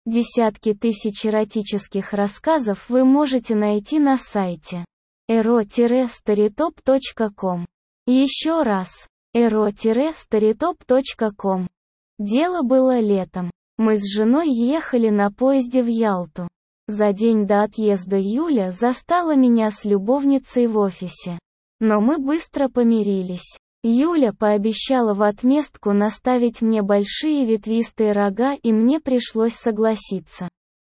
Десятки тысяч эротических рассказов вы можете найти на сайте ero-storytop.com. Еще раз, ero-storytop.com. Дело было летом. Мы с женой ехали на поезде в Ялту. За день до отъезда Юля застала меня с любовницей в офисе. Но мы быстро помирились. Юля пообещала в отместку наставить мне большие ветвистые рога, и мне пришлось согласиться.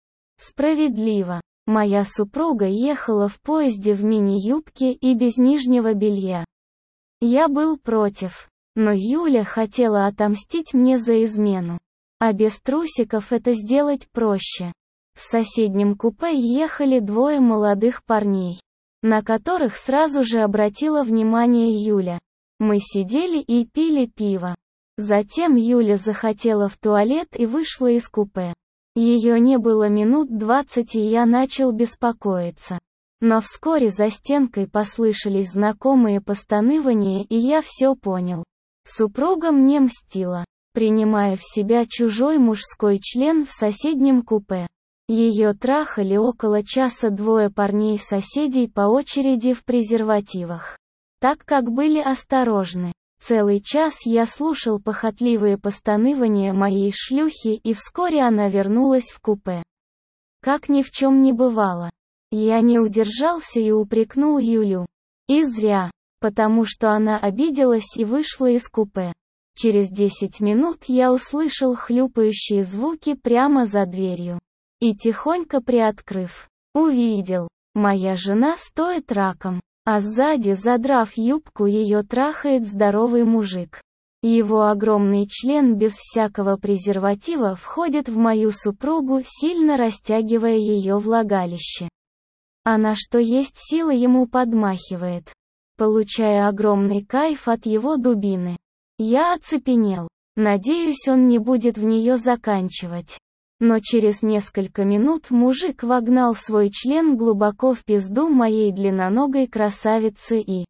Справедливо. Моя супруга ехала в поезде в мини-юбке и без нижнего белья. Я был против. Но Юля хотела отомстить мне за измену. А без трусиков это сделать проще. В соседнем купе ехали двое молодых парней, на которых сразу же обратила внимание Юля. Мы сидели и пили пиво. Затем Юля захотела в туалет и вышла из купе. Ее не было минут 20, и я начал беспокоиться. Но вскоре за стенкой послышались знакомые постанывания, и я все понял. Супруга мне мстила, принимая в себя чужой мужской член в соседнем купе. Ее трахали около часа двое парней-соседей по очереди в презервативах. Так как были осторожны. Целый час я слушал похотливые постанывания моей шлюхи, и вскоре она вернулась в купе. Как ни в чем не бывало. Я не удержался и упрекнул Юлю. И зря, потому что она обиделась и вышла из купе. Через 10 минут я услышал хлюпающие звуки прямо за дверью. И тихонько приоткрыв, увидел, моя жена стоит раком. А сзади, задрав юбку, ее трахает здоровый мужик. Его огромный член без всякого презерватива входит в мою супругу, сильно растягивая ее влагалище. Она что есть силы ему подмахивает, получая огромный кайф от его дубины. Я оцепенел. Надеюсь, он не будет в нее заканчивать. Но через несколько минут мужик вогнал свой член глубоко в пизду моей длинноногой красавицы и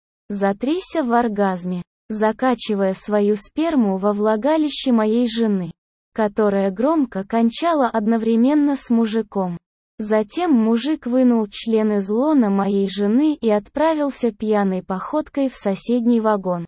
затрясся в оргазме, закачивая свою сперму во влагалище моей жены, которая громко кончала одновременно с мужиком. Затем мужик вынул член из лона моей жены и отправился пьяной походкой в соседний вагон.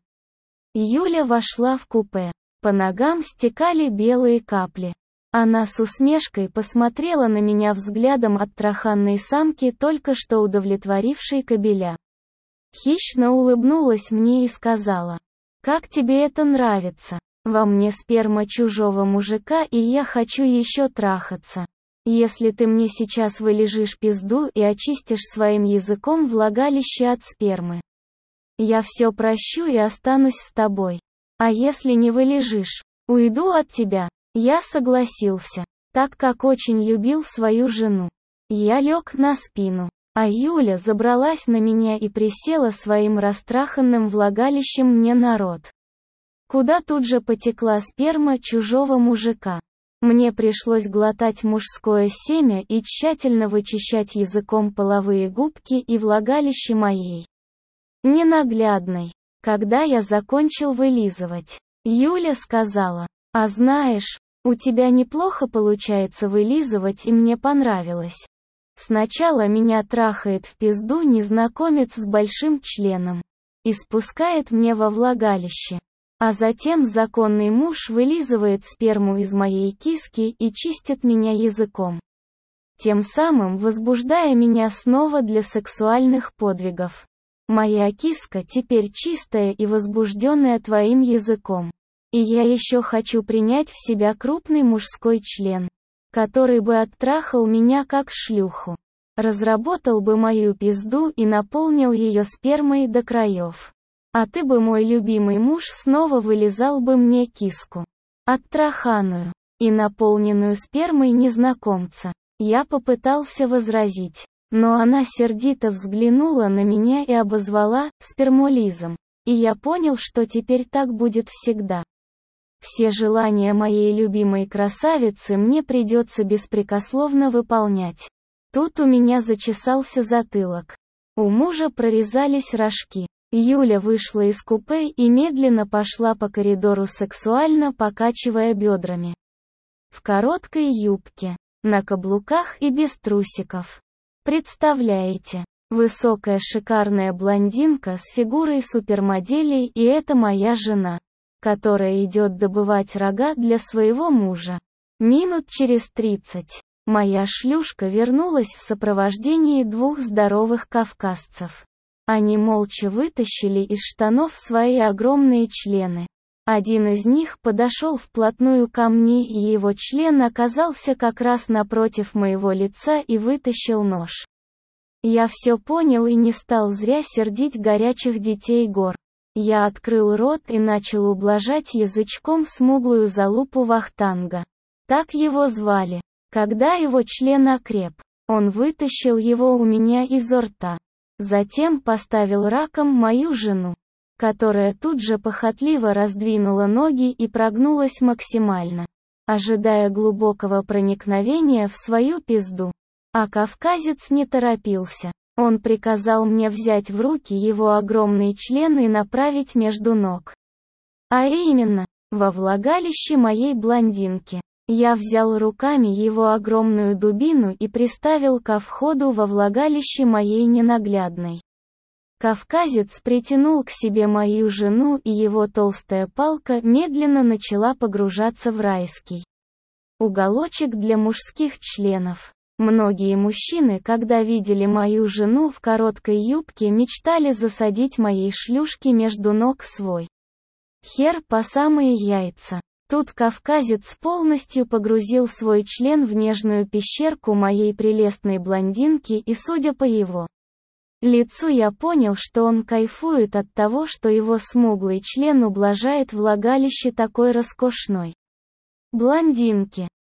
Юля вошла в купе. По ногам стекали белые капли. Она с усмешкой посмотрела на меня взглядом оттраханной самки, только что удовлетворившей кобеля. Хищно улыбнулась мне и сказала: «Как тебе это нравится? Во мне сперма чужого мужика, и я хочу еще трахаться. Если ты мне сейчас вылижешь пизду и очистишь своим языком влагалище от спермы, я все прощу и останусь с тобой. А если не вылижешь, уйду от тебя». Я согласился, так как очень любил свою жену. Я лег на спину, а Юля забралась на меня и присела своим растраханным влагалищем мне на рот, куда тут же потекла сперма чужого мужика. Мне пришлось глотать мужское семя и тщательно вычищать языком половые губки и влагалище моей ненаглядной. Когда я закончил вылизывать, Юля сказала: «А знаешь, у тебя неплохо получается вылизывать, и мне понравилось. Сначала меня трахает в пизду незнакомец с большим членом и спускает мне во влагалище, а затем законный муж вылизывает сперму из моей киски и чистит меня языком, тем самым возбуждая меня снова для сексуальных подвигов. Моя киска теперь чистая и возбужденная твоим языком. И я еще хочу принять в себя крупный мужской член, который бы оттрахал меня как шлюху, разработал бы мою пизду и наполнил ее спермой до краев. А ты бы, мой любимый муж, снова вылизал бы мне киску, оттраханную и наполненную спермой незнакомца». Я попытался возразить, но она сердито взглянула на меня и обозвала спермолизом, и я понял, что теперь так будет всегда. Все желания моей любимой красавицы мне придется беспрекословно выполнять. Тут у меня зачесался затылок. У мужа прорезались рожки. Юля вышла из купе и медленно пошла по коридору, сексуально покачивая бедрами. в короткой юбке, на каблуках и без трусиков. Представляете, высокая шикарная блондинка с фигурой супермодели, и это моя жена, которая идет добывать рога для своего мужа. Минут через 30 моя шлюшка вернулась в сопровождении двух здоровых кавказцев. Они молча вытащили из штанов свои огромные члены. Один из них подошел вплотную ко мне, и его член оказался как раз напротив моего лица, и вытащил нож. Я все понял и не стал зря сердить горячих детей гор. Я открыл рот и начал ублажать язычком смуглую залупу Вахтанга. Так его звали. Когда его член окреп, он вытащил его у меня изо рта. Затем поставил раком мою жену, которая тут же похотливо раздвинула ноги и прогнулась максимально, ожидая глубокого проникновения в свою пизду. А кавказец не торопился. Он приказал мне взять в руки его огромный член и направить между ног. А именно, во влагалище моей блондинки. Я взял руками его огромную дубину и приставил ко входу во влагалище моей ненаглядной. Кавказец притянул к себе мою жену, и его толстая палка медленно начала погружаться в райский уголочек для мужских членов. Многие мужчины, когда видели мою жену в короткой юбке, мечтали засадить моей шлюшке между ног свой хер по самые яйца. Тут кавказец полностью погрузил свой член в нежную пещерку моей прелестной блондинки, и судя по его лицу, я понял, что он кайфует от того, что его смуглый член ублажает влагалище такой роскошной блондинки.